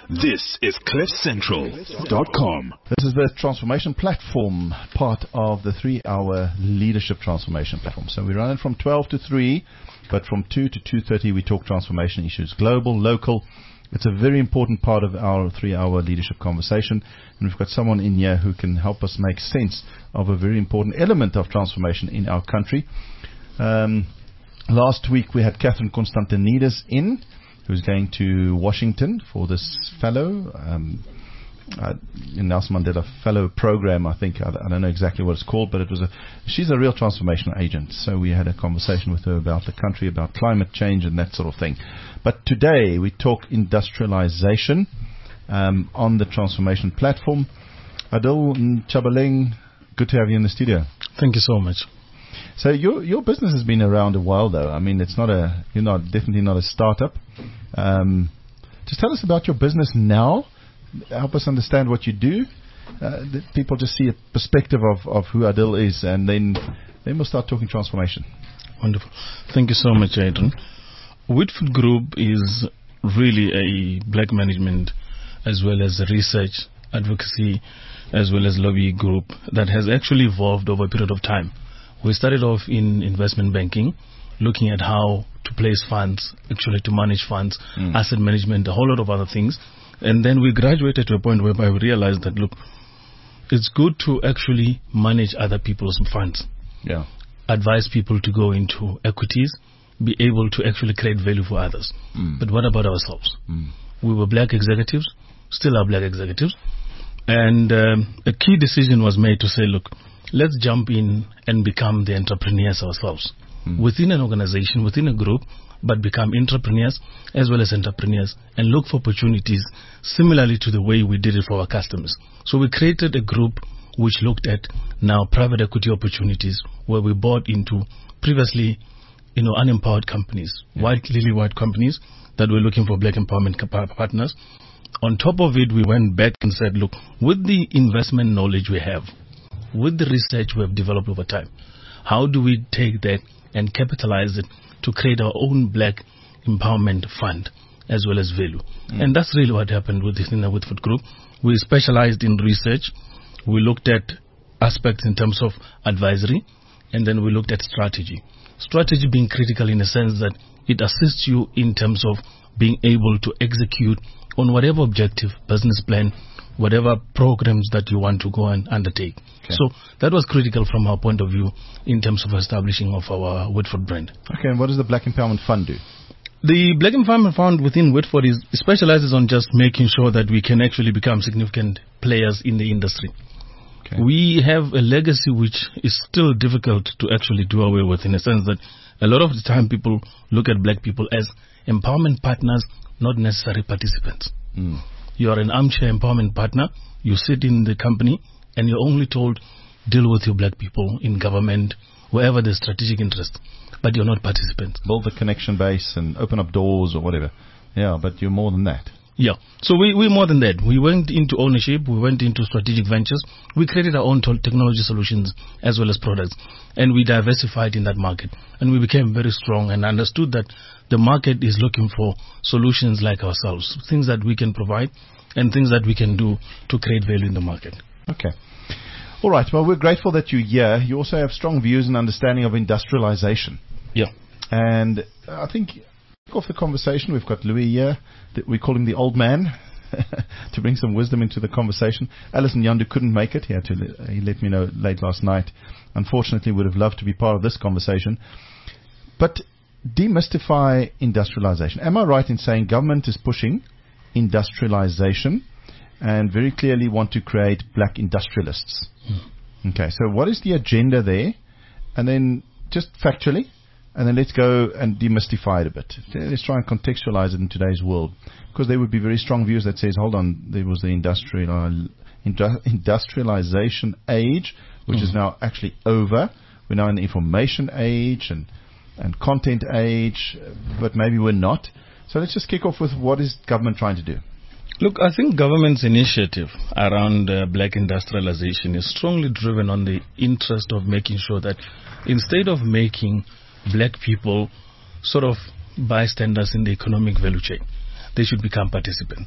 This is CliffCentral.com. This is the transformation platform, part of the 3-hour leadership transformation platform. So we run it from 12 to 3, but from 2 to 2:30 we talk transformation issues, global, local. It's a very important part of our 3-hour leadership conversation, and we've got someone in here who can help us make sense of a very important element of transformation in our country. Last week we had Catherine Constantinides in, who's going to Washington for this fellow, in Nelson Mandela Fellow Program, I think. I don't know exactly what it's called, but she's a real transformational agent. So we had a conversation with her about the country, about climate change and that sort of thing. But today we talk industrialization on the transformation platform. Adil Chabaleng, good to have you in the studio. Thank you so much. So your business has been around a while, though. I mean, you're definitely not a startup. Just tell us about your business now. Help us understand what you do. People just see a perspective of who Adil is, and then we'll start talking transformation. Wonderful. Thank you so much, Adrian. Whitford Group is really a black management as well as a research, advocacy, as well as lobby group that has actually evolved over a period of time. We started off in investment banking, looking at how to place funds, actually to manage funds, asset management, a whole lot of other things. And then we graduated to a point whereby we realized that, look, it's good to actually manage other people's funds. Yeah. Advise people to go into equities, be able to actually create value for others. But what about ourselves? We were black executives, still are black executives. And a key decision was made to say, look, let's jump in and become the entrepreneurs ourselves. Within an organization, within a group, but become entrepreneurs as well as entrepreneurs and look for opportunities similarly to the way we did it for our customers. So we created a group which looked at now private equity opportunities, where we bought into previously, unempowered companies, white companies that were looking for black empowerment partners. On top of it, we went back and said, look, with the investment knowledge we have, with the research we have developed over time, how do we take that and capitalize it to create our own black empowerment fund as well as value? And that's really what happened within the Whitford Group. We specialized in research. We looked at aspects in terms of advisory, and then we looked at strategy. Strategy being critical in the sense that it assists you in terms of being able to execute on whatever objective, business plan, whatever programs that you want to go and undertake. Okay. So that was critical from our point of view in terms of establishing of our Whitford brand. Okay, and what does the Black Empowerment Fund do? The Black Empowerment Fund within Whitford specializes on just making sure that we can actually become significant players in the industry. Okay. We have a legacy which is still difficult to actually do away with, in the sense that a lot of the time people look at black people as empowerment partners, not necessarily participants. You are an armchair empowerment partner. You sit in the company and you're only told, deal with your black people in government, wherever there's strategic interest, but you're not participants. Build the connection base and open up doors or whatever. Yeah, but you're more than that. Yeah. So we're more than that. We went into ownership. We went into strategic ventures. We created our own technology solutions as well as products, and we diversified in that market. And we became very strong and understood that the market is looking for solutions like ourselves, things that we can provide and things that we can do to create value in the market. Okay. All right. Well, we're grateful that you're here. You also have strong views and understanding of industrialization. Yeah. And I think off the conversation, we've got Louis here. We call him the old man to bring some wisdom into the conversation. Alison Yandu couldn't make it. He let me know late last night. Unfortunately, would have loved to be part of this conversation. But demystify industrialization. Am I right in saying government is pushing industrialization and very clearly want to create black industrialists? Okay, so what is the agenda there? And then just factually, and then let's go and demystify it a bit. Let's try and contextualize it in today's world, because there would be very strong views that says, hold on, there was the industrialization age, which is now actually over. We're now in the information age and content age, but maybe we're not. So let's just kick off with, what is government trying to do? Look, I think government's initiative around black industrialization is strongly driven on the interest of making sure that instead of making black people sort of bystanders in the economic value chain, they should become participants.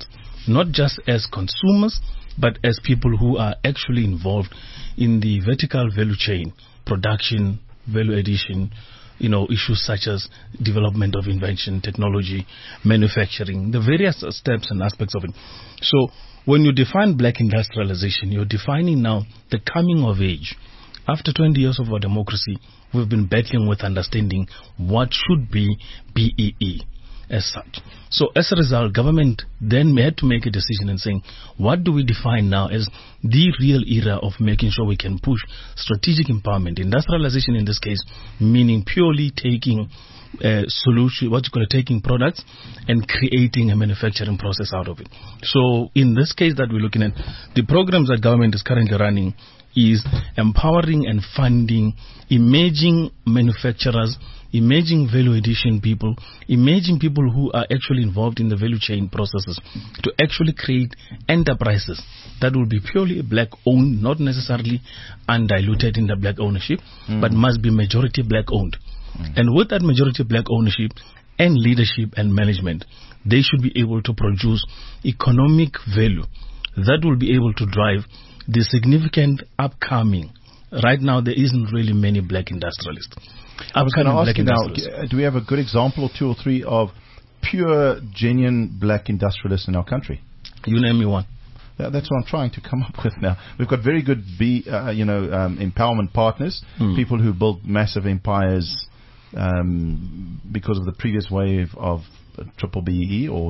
not just as consumers, but as people who are actually involved in the vertical value chain, production, value addition, issues such as development of invention, technology, manufacturing, the various steps and aspects of it. So when you define black industrialization, you're defining now the coming of age. After 20 years of our democracy, we've been battling with understanding what should be BEE as such. So as a result, government then had to make a decision and saying, what do we define now as the real era of making sure we can push strategic empowerment, industrialization in this case, meaning purely taking solution, taking products and creating a manufacturing process out of it. So in this case that we're looking at, the programs that government is currently running is empowering and funding emerging manufacturers, emerging value addition people, emerging people who are actually involved in the value chain processes to actually create enterprises that will be purely black owned, not necessarily undiluted in the black ownership, but must be majority black owned. And with that majority black ownership and leadership and management, they should be able to produce economic value that will be able to drive the significant upcoming. Right now, there isn't really many black industrialists. I was going to ask you now, do we have a good example or two or three of pure, genuine black industrialists in our country? You name me one. That's what I'm trying to come up with now. We've got very good empowerment partners, people who built massive empires because of the previous wave of triple BEE or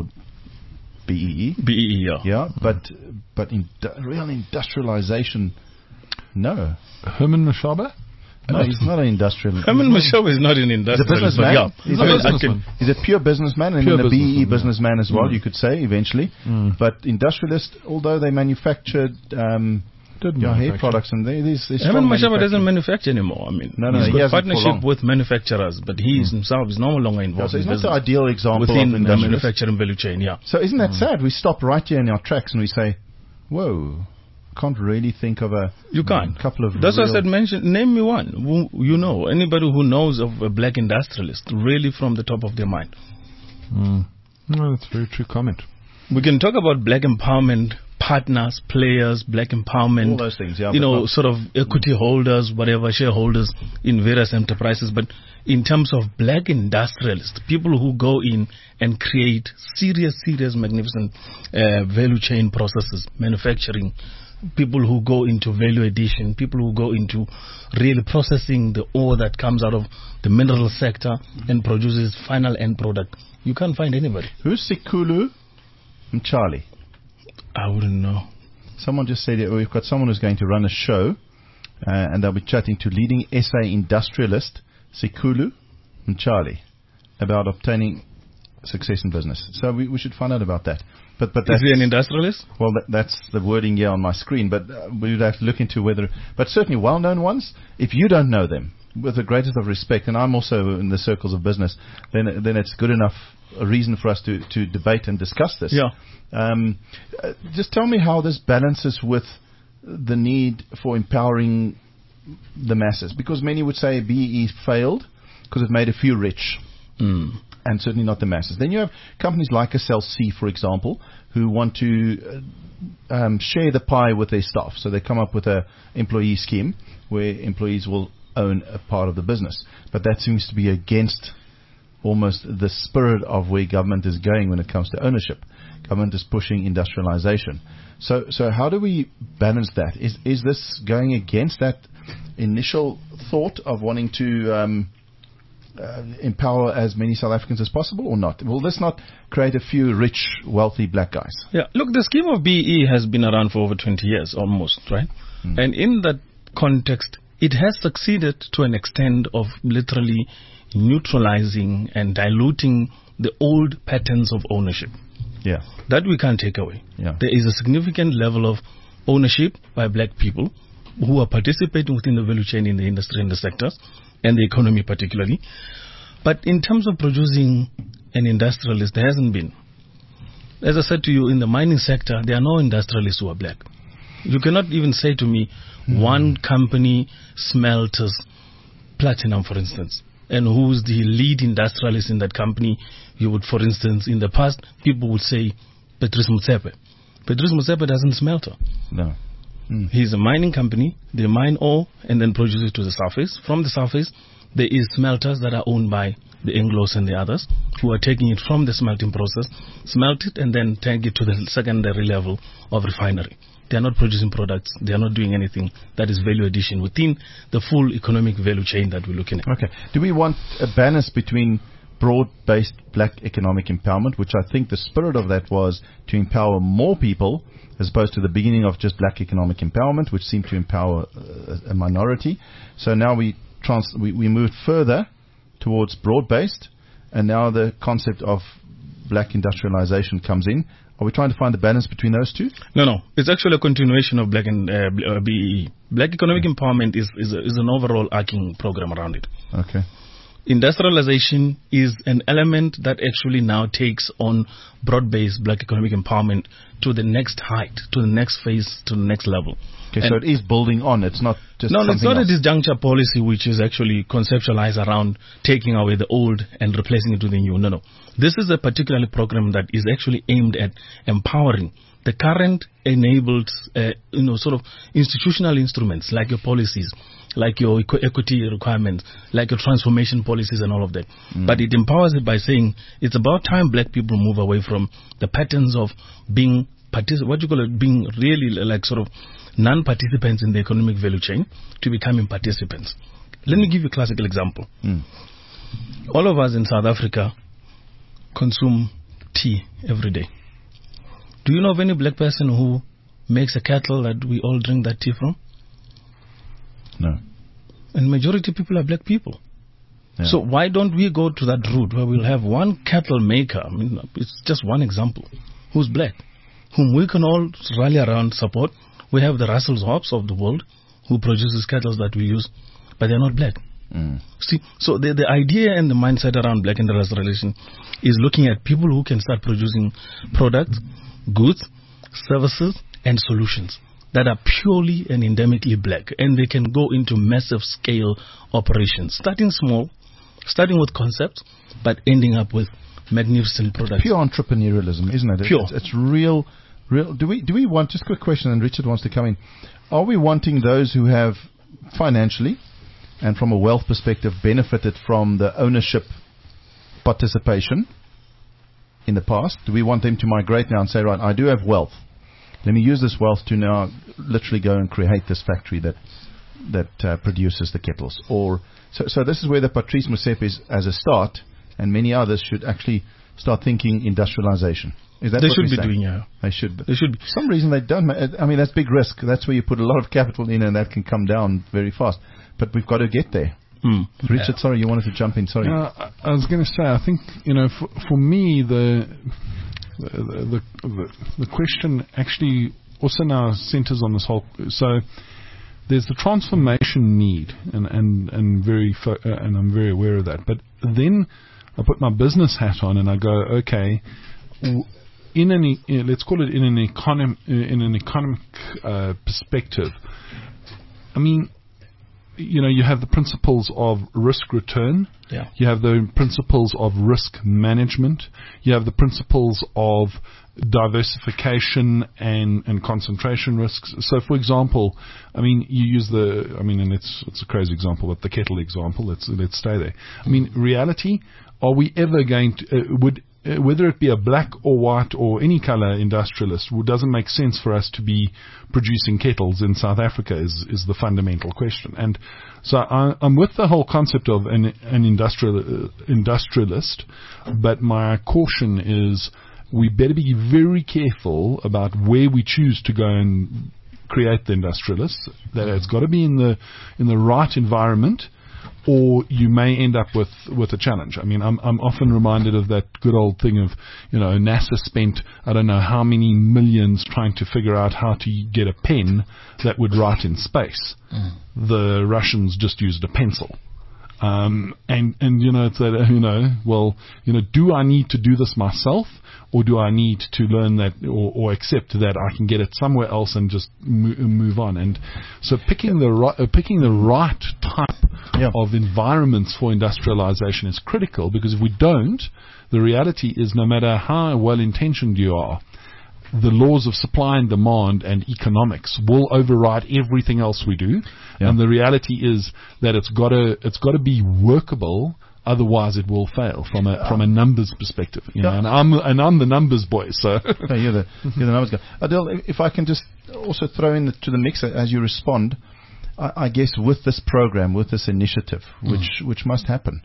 BEE. BEE, yeah. Yeah, but real industrialization, no. Herman Mashaba? No, he's not an industrial. Herman Mashaba is not an industrialist. He's a businessman. Yeah. He's a pure businessman and a BEE businessman as well, you could say, eventually. But industrialists, although they manufactured hair products and these Herman Mashaba doesn't manufacture anymore. I mean, he's got partnership with manufacturers, but he himself is no longer involved so in business. He's not the ideal example within of the manufacturing value chain, yeah. So isn't that sad? We stop right here in our tracks and we say, whoa, can't really think of a couple of That's what I said, name me one. Anybody who knows of a black industrialist, really from the top of their mind. No, that's a very true comment. We can talk about black empowerment partners, players, black empowerment, all those things, yeah, sort of equity holders, whatever, shareholders in various enterprises. But in terms of black industrialists, people who go in and create serious, magnificent value chain processes, manufacturing, people who go into value addition, people who go into really processing the ore that comes out of the mineral sector and produces final end product. You can't find anybody. Who's Sikhulu Mtshali? I wouldn't know. Someone just said we've got someone who's going to run a show and they'll be chatting to leading SA industrialist Sikhulu Mtshali about obtaining success in business. So we should find out about that. But is he an industrialist? Well, that's the wording here on my screen. But we would have to look into whether. But certainly well-known ones. If you don't know them, with the greatest of respect, and I'm also in the circles of business, then it's good enough a reason for us to debate and discuss this. Yeah. Just tell me how this balances with the need for empowering the masses, because many would say BEE failed because it made a few rich. And certainly not the masses. Then you have companies like SLC, for example, who want to share the pie with their staff. So they come up with an employee scheme where employees will own a part of the business. But that seems to be against almost the spirit of where government is going when it comes to ownership. Government is pushing industrialization. So how do we balance that? Is this going against that initial thought of wanting to empower as many South Africans as possible, or not? Will this not create a few rich, wealthy black guys? Yeah, look, the scheme of BEE has been around for over 20 years, almost, right? And in that context, it has succeeded to an extent of literally neutralizing and diluting the old patterns of ownership. Yeah. That we can't take away. Yeah. There is a significant level of ownership by black people who are participating within the value chain in the industry and the sectors, and the economy particularly. But in terms of producing an industrialist, there hasn't been. As I said to you, in the mining sector, there are no industrialists who are black. You cannot even say to me, one company smelters platinum, for instance, and who's the lead industrialist in that company. You would, for instance, in the past, people would say Patrice Motsepe. Patrice Motsepe doesn't smelter. No. He's a mining company. They mine ore and then produce it to the surface. From the surface, there is smelters that are owned by the Anglos and the others who are taking it from the smelting process, smelt it, and then take it to the secondary level of refinery. They are not producing products. They are not doing anything that is value addition within the full economic value chain that we're looking at. Okay. Do we want a balance between broad-based black economic empowerment, which I think the spirit of that was to empower more people, as opposed to the beginning of just black economic empowerment, which seemed to empower a minority. So now we moved further towards broad-based, and now the concept of black industrialization comes in. Are we trying to find a balance between those two? No. It's actually a continuation of black and BEE. Black economic empowerment is an overall arcing program around it. Okay. Industrialization is an element that actually now takes on broad-based black economic empowerment to the next height, to the next phase, to the next level. Okay, so it is building on. It's not just No, it's not else. a disjuncture policy which is actually conceptualized around taking away the old and replacing it with the new. No. This is a particular program that is actually aimed at empowering the current enabled, sort of institutional instruments like your policies, like your equity requirements, like your transformation policies and all of that. But it empowers it by saying it's about time black people move away from the patterns of being being really like sort of non-participants in the economic value chain to becoming participants. Let me give you a classical example. All of us in South Africa consume tea every day. Do you know of any black person who makes a kettle that we all drink that tea from? No. And majority of people are black people. Yeah. So why don't we go to that route where we'll have one kettle maker, I mean, it's just one example, who's black, whom we can all rally around, support. We have the Russell Hobbs of the world who produces kettles that we use, but they're not black. See, so the idea and the mindset around black industrialization is looking at people who can start producing products, goods, services, and solutions that are purely and endemically black, and they can go into massive scale operations, starting small, starting with concepts, but ending up with magnificent products. Pure entrepreneurialism, isn't it? Pure. It's real. Do we want, just a quick question, and Richard wants to come in, are we wanting those who have financially and from a wealth perspective benefited from the ownership participation in the past? Do we want them to migrate now and say, right, I do have wealth, let me use this wealth to now literally go and create this factory that produces the kettles? Or so this is where the Patrice Motsepe is as a start, and many others should actually start thinking industrialization. Is that they what should we're be saying? doing, yeah. They should. They should be. For some reason they don't. I mean, that's big risk. That's where you put a lot of capital in, and that can come down very fast. But we've got to get there. Richard, sorry, you wanted to jump in. Sorry. I was going to say, I think, for me, the question actually also now centers on this whole. So there's the transformation need, and I'm very aware of that. But then I put my business hat on and I go, okay, let's call it in an economic perspective. I mean, you have the principles of risk return. Yeah. You have the principles of risk management. You have the principles of diversification and concentration risks. So, for example, I mean, you use and it's a crazy example, but the kettle example. Let's stay there. I mean, reality. Are we ever going to whether it be a black or white or any color industrialist, it doesn't make sense for us to be producing kettles in South Africa is the fundamental question. And so I'm with the whole concept of an industrialist, but my caution is we better be very careful about where we choose to go and create the industrialists. That it's got to be in the right environment, or you may end up with a challenge. I mean, I'm often reminded of that good old thing of, NASA spent I don't know how many millions trying to figure out how to get a pen that would write in space. The Russians just used a pencil. It's that, do I need to do this myself, or do I need to learn that or accept that I can get it somewhere else and just move on? And so picking the right type of environments for industrialization is critical, because if we don't, the reality is no matter how well intentioned you are, the laws of supply and demand and economics will override everything else we do. Yeah. And the reality is that it's got to be workable. Otherwise, it will fail from a numbers perspective. You know, and I'm the numbers boy. So no, you're the numbers guy. Adele, if I can just also throw in to the mix as you respond, I guess with this program, with this initiative, which must happen,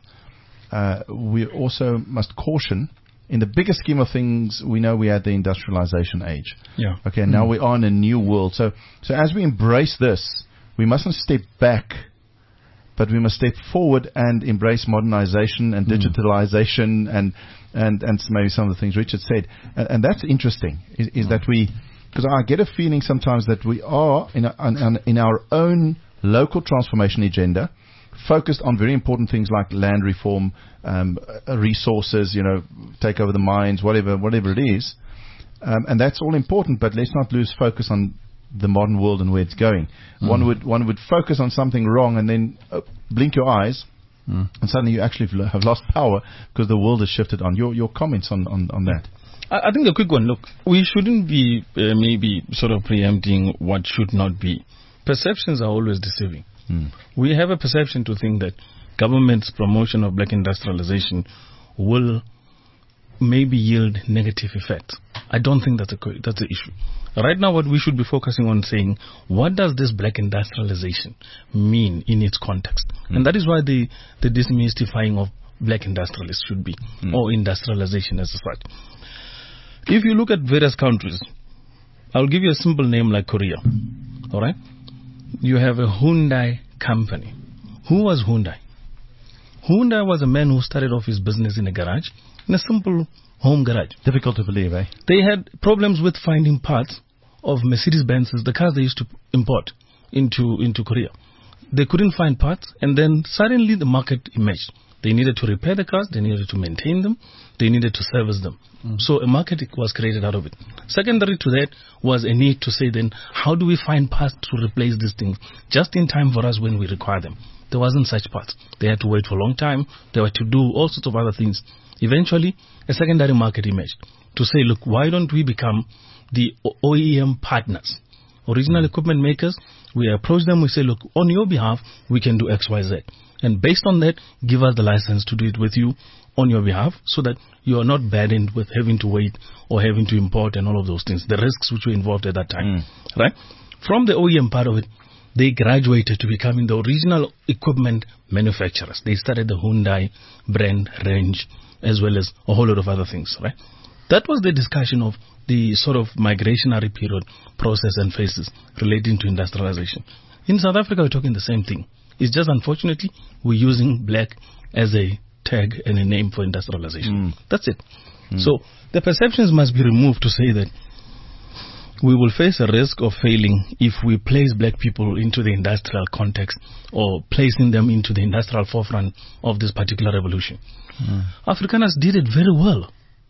we also must caution. In the bigger scheme of things, we know we had the industrialization age. Yeah. Okay. Now we are in a new world. So as we embrace this, we mustn't step back. But we must step forward and embrace modernization and digitalization and maybe some of the things Richard said. And that's interesting, is that because I get a feeling sometimes that we are in our own local transformation agenda, focused on very important things like land reform, resources, take over the mines, whatever it is. And that's all important, but let's not lose focus on the modern world and where it's going. One would focus on something wrong and then blink your eyes, and suddenly you actually have lost power because the world has shifted on. Your comments on that? I think a quick one. Look, we shouldn't be maybe sort of preempting what should not be. Perceptions are always deceiving. We have a perception to think that government's promotion of black industrialization will maybe yield negative effects. I don't think that's the issue. Right now, what we should be focusing on saying, what does this black industrialization mean in its context? And that is why the demystifying of black industrialists should be, or industrialization as such. If you look at various countries, I'll give you a simple name like Korea. All right? You have a Hyundai company. Who was Hyundai? Hyundai was a man who started off his business in a garage, in a simple home garage. Difficult to believe, eh? They had problems with finding parts of Mercedes-Benz's, the cars they used to import into Korea. They couldn't find parts, and then suddenly the market emerged. They needed to repair the cars, they needed to maintain them, they needed to service them. So a market was created out of it. Secondary to that was a need to say then, how do we find parts to replace these things just in time for us when we require them? There wasn't such parts. They had to wait for a long time. They had to do all sorts of other things. Eventually, a secondary market emerged to say, look, why don't we become the OEM partners? Original equipment makers, we approach them, we say, look, on your behalf, we can do X, Y, Z. And based on that, give us the license to do it with you on your behalf so that you are not burdened with having to wait or having to import and all of those things, the risks which were involved at that time. Right? From the OEM part of it, they graduated to becoming the original equipment manufacturers. They started the Hyundai brand range as well as a whole lot of other things, right? That was the discussion of the sort of migrationary period process and phases relating to industrialization. In South Africa, we're talking the same thing. It's just unfortunately we're using black as a tag and a name for industrialization. That's it. So the perceptions must be removed to say that we will face a risk of failing if we place black people into the industrial context or placing them into the industrial forefront of this particular revolution. Afrikaners did it very well.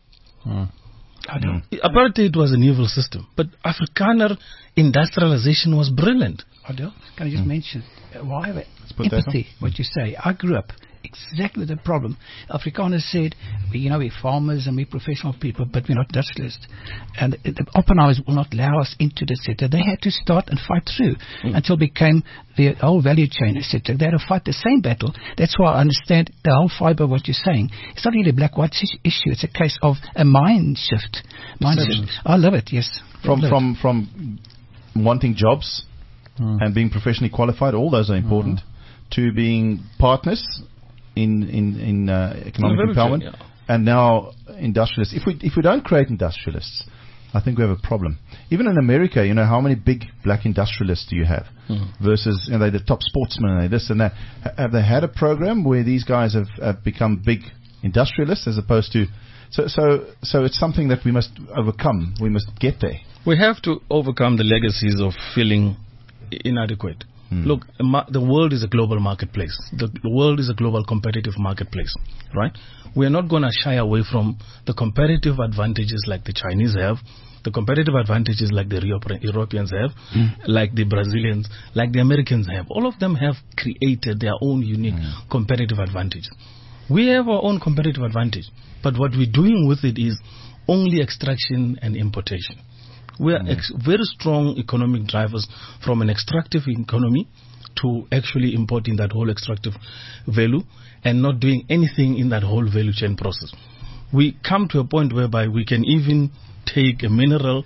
Apartheid was an evil system, but Afrikaner industrialization was brilliant. Adele, can I just mention why empathy, what you say? I grew up exactly the problem. Afrikaners said, we're farmers and we're professional people, but we're not industrialists. And the Oppenheimers will not allow us into the sector. They had to start and fight through until it became the whole value chain, etc. They had to fight the same battle. That's why I understand the whole fiber of what you're saying. It's not really a black-white issue. It's a case of a mind shift. I love it, yes. From wanting jobs and being professionally qualified, all those are important, to being partners in economic empowerment, and now industrialists. If we don't create industrialists, I think we have a problem. Even in America, how many big black industrialists do you have versus they're the top sportsmen, they're this and that. Have they had a program where these guys have become big industrialists as opposed to so it's something that we must overcome. We must get there. We have to overcome the legacies of feeling inadequate. Look, the world is a global marketplace. The world is a global competitive marketplace, right? We are not going to shy away from the competitive advantages like the Chinese have, the competitive advantages like the Europeans have, like the Brazilians, like the Americans have. All of them have created their own unique competitive advantage. We have our own competitive advantage, but what we're doing with it is only extraction and importation. We are very strong economic drivers from an extractive economy to actually importing that whole extractive value and not doing anything in that whole value chain process. We come to a point whereby we can even take a mineral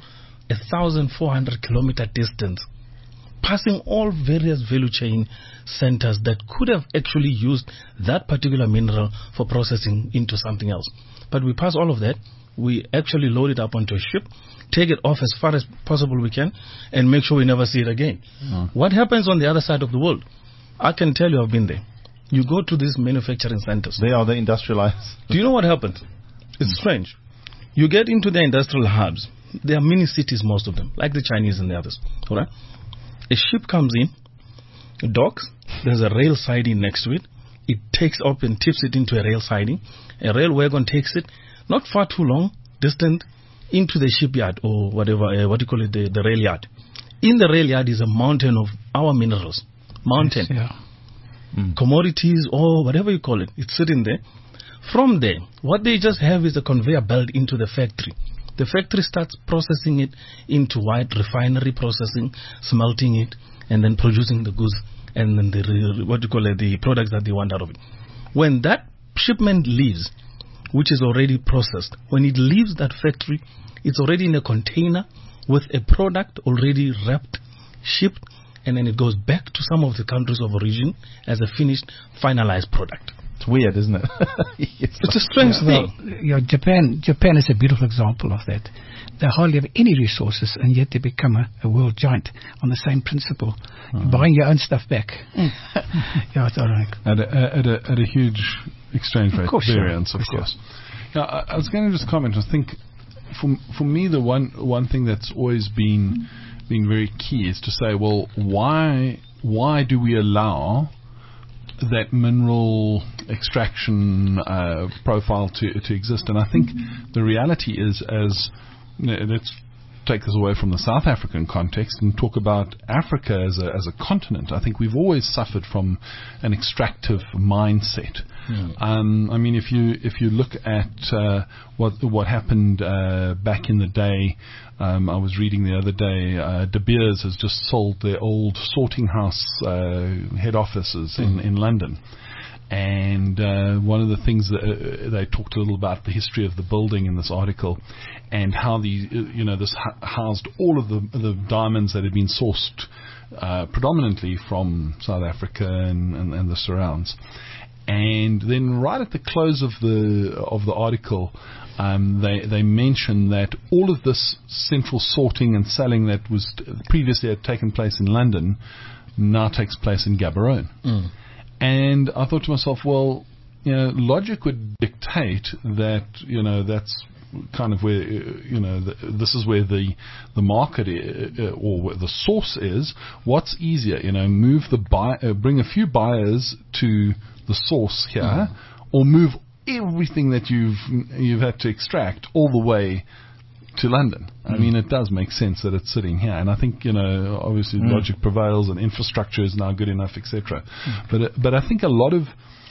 1,400 kilometer distance, passing all various value chain centers that could have actually used that particular mineral for processing into something else. But we pass all of that, we actually load it up onto a ship, take it off as far as possible we can, and make sure we never see it again. What happens on the other side of the world? I can tell you, I've been there. You go to these manufacturing centers. They are the industrialized. Do you know what happens? It's strange. You get into the industrial hubs. There are mini cities, most of them, like the Chinese and the others. All right? A ship comes in, docks, there's a rail siding next to it. It takes up and tips it into a rail siding. A rail wagon takes it, not far too long, distant, into the shipyard or whatever, the rail yard. In the rail yard is a mountain of our minerals. Mountain. Yes, commodities or whatever you call it. It's sitting there. From there, what they just have is a conveyor belt into the factory. The factory starts processing it into white refinery processing, smelting it, and then producing the goods and then the products that they want out of it. When that shipment leaves, which is already processed, when it leaves that factory, it's already in a container with a product already wrapped, shipped, and then it goes back to some of the countries of origin as a finished, finalized product. It's weird, isn't it? It's a strange thing. Well, Japan is a beautiful example of that. They hardly have any resources, and yet they become a world giant on the same principle. Buying your own stuff back. Yeah, it's ironic. At a huge exchange rate variance, of course. Yeah. Now, I was going to just comment. I think for me, the one thing that's always been very key is to say, well, why do we allow that mineral extraction profile to exist? And I think the reality is, let's take this away from the South African context and talk about Africa as a continent. I think we've always suffered from an extractive mindset. I mean, if you look at what happened back in the day, I was reading the other day, De Beers has just sold their old sorting house head offices in London. And one of the things that they talked a little about the history of the building in this article, and how this housed all of the diamonds that had been sourced predominantly from South Africa and the surrounds. And then right at the close of the article, they mention that all of this central sorting and selling that was previously had taken place in London now takes place in Gaborone. And I thought to myself, well, logic would dictate that, that's kind of where, this is where the market or where the source is. What's easier, bring a few buyers to the source here, or move everything that you've had to extract all the way to London. I mean, it does make sense that it's sitting here, and I think obviously logic prevails and infrastructure is now good enough, etc. But I think a lot of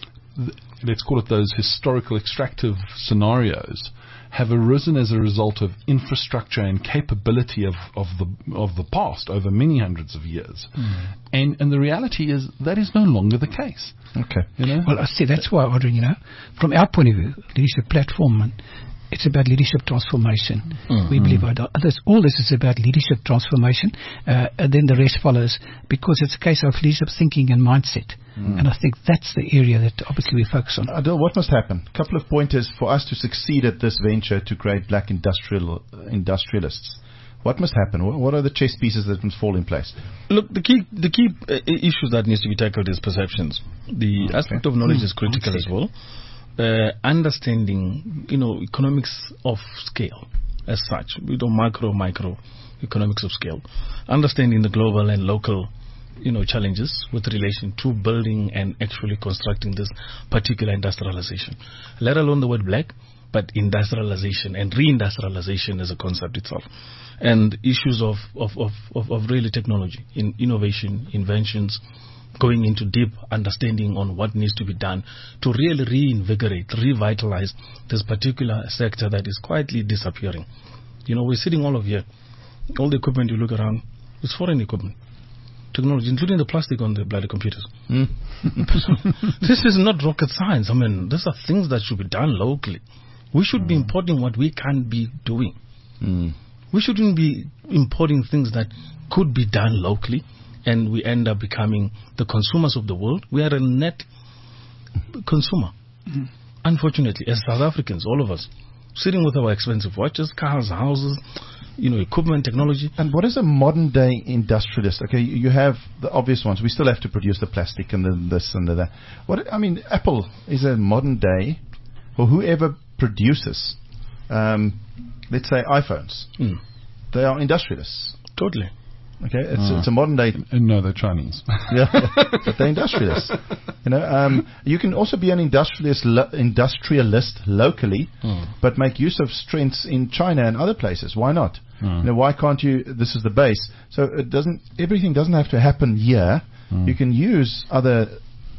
let's call it those historical extractive scenarios have arisen as a result of infrastructure and capability of the past over many hundreds of years, and the reality is that is no longer the case. Okay, Well, I see that's why, Audrey, from our point of view, leadership platform. It's about leadership transformation. We believe all this is about leadership transformation, and then the rest follows, because it's a case of leadership thinking and mindset. And I think that's the area that obviously we focus on. Adil, what must happen? A couple of pointers for us to succeed at this venture to create black industrialists. What must happen? What are the chess pieces that must fall in place? Look, the key issue that needs to be tackled is perceptions. The aspect of knowledge is critical as well. Understanding, economics of scale as such. We do micro economics of scale. Understanding the global and local, challenges with relation to building and actually constructing this particular industrialization. Let alone the word black, but industrialization and reindustrialization as a concept itself. And issues of really technology, in innovation, inventions, going into deep understanding on what needs to be done to really reinvigorate, revitalize this particular sector that is quietly disappearing. We're sitting all of here All the equipment you look around is foreign equipment. Technology, including the plastic on the bloody computers. This is not rocket science. I mean, these are things that should be done locally. We should be importing what we can't be doing. We shouldn't be importing things that could be done locally, and we end up becoming the consumers of the world. We are a net consumer. Unfortunately, as South Africans, all of us, sitting with our expensive watches, cars, houses, equipment, technology. And what is a modern day industrialist? Okay, you have the obvious ones. We still have to produce the plastic and the this and the that. Apple is a modern day, or whoever produces, let's say iPhones. They are industrialists. Totally. Okay, it's a modern day. No, they're Chinese. Yeah, but they're industrialists. You can also be an industrialist locally, but make use of strengths in China and other places. Why not? Why can't you? This is the base. So everything doesn't have to happen here. You can use other,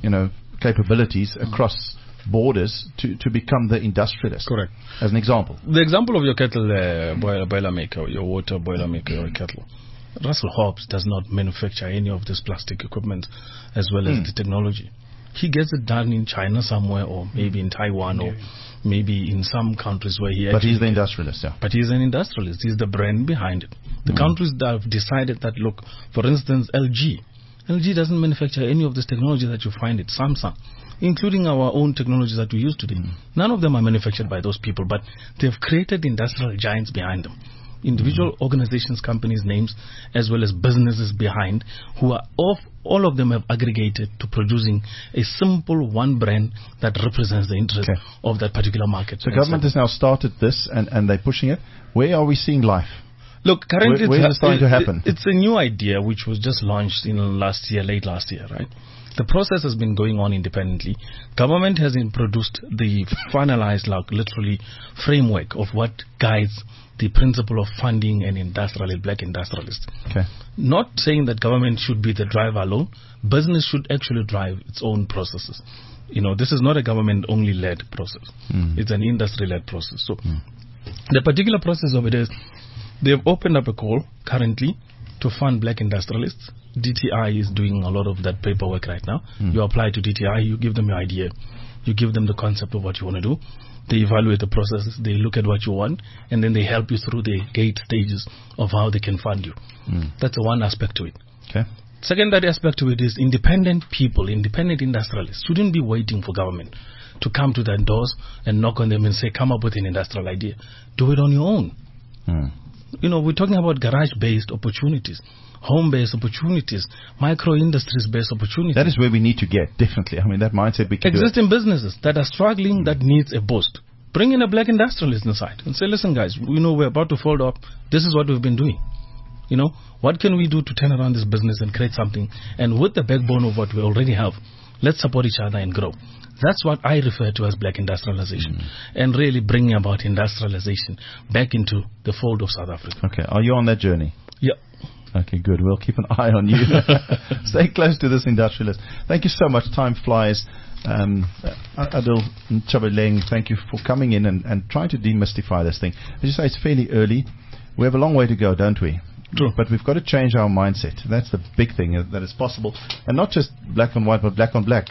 capabilities across borders to become the industrialist. Correct. As an example. The example of your kettle boiler maker, your water boiler maker, your kettle. Russell Hobbs does not manufacture any of this plastic equipment as well as the technology. He gets it done in China somewhere, or maybe in Taiwan, or maybe in some countries where he. But he's the industrialist, yeah. But he's an industrialist. He's the brand behind it. The countries that have decided that, look, for instance, LG doesn't manufacture any of this technology that you find at Samsung, including our own technologies that we use today. None of them are manufactured by those people, but they've created industrial giants behind them. Individual organizations, companies, names, as well as businesses behind, who are all of them have aggregated to producing a simple one brand that represents the interest of that particular market. So government has now started this and they're pushing it. Where are we seeing life? Look, currently where is it starting to happen? It's a new idea which was just launched in late last year, right? The process has been going on independently. Government has introduced the finalized, literally, framework of what guides the principle of funding an black industrialist. Okay. Not saying that government should be the driver alone. Business should actually drive its own processes. This is not a government-only led process. It's an industry-led process. So the particular process of it is they have opened up a call currently to fund black industrialists. DTI is doing a lot of that paperwork right now. You apply to DTI, you give them your idea, you give them the concept of what you want to do. They evaluate the processes, they look at what you want, and then they help you through the gate stages of how they can fund you. That's one aspect to it. Okay. Secondary aspect to it is independent people, independent industrialists shouldn't be waiting for government to come to their doors and knock on them and say, come up with an industrial idea. Do it on your own. We're talking about garage-based opportunities, home-based opportunities, micro-industries-based opportunities. That is where we need to get, definitely. That mindset we can existing businesses that are struggling, that needs a boost. Bring in a black industrialist inside and say, listen, guys, we're about to fold up. This is what we've been doing. What can we do to turn around this business and create something? And with the backbone of what we already have, let's support each other and grow. That's what I refer to as black industrialization, and really bringing about industrialization back into the fold of South Africa. Okay, are you on that journey? Yeah. Okay, good. We'll keep an eye on you. Stay close to this industrialist. Thank you so much. Time flies. Adil Ntshabeleng, thank you for coming in and trying to demystify this thing. As you say, it's fairly early. We have a long way to go, don't we? True. But we've got to change our mindset. That's the big thing, that it's possible. And not just black on white, but black on black.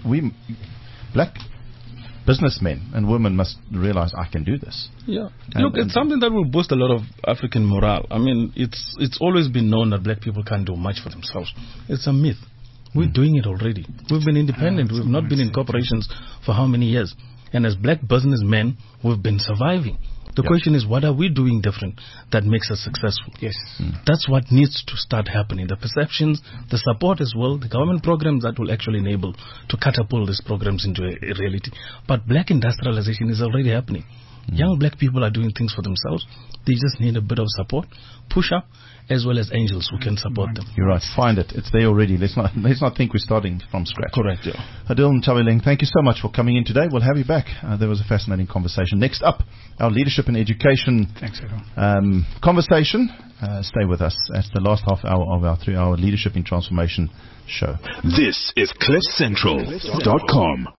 Black businessmen and women must realize I can do this. Yeah. Look, it's something that will boost a lot of African morale. It's always been known that black people can't do much for themselves. It's a myth. We're doing it already. We've been independent. We've not been in corporations for how many years? And as black businessmen, we've been surviving. The question is, what are we doing different that makes us successful? Yes. That's what needs to start happening. The perceptions, the support as well, the government programs that will actually enable to catapult these programs into a reality. But black industrialization is already happening. Young black people are doing things for themselves. They just need a bit of support, push up, as well as angels who can support them. You're right. Find it. It's there already. Let's not think we're starting from scratch. Correct, yeah. Adil Ntshabeleng, thank you so much for coming in today. We'll have you back. There was a fascinating conversation. Next up, our leadership and education conversation. Stay with us. That's the last half hour of our 3-hour Leadership in Transformation show. This is CliffCentral.com.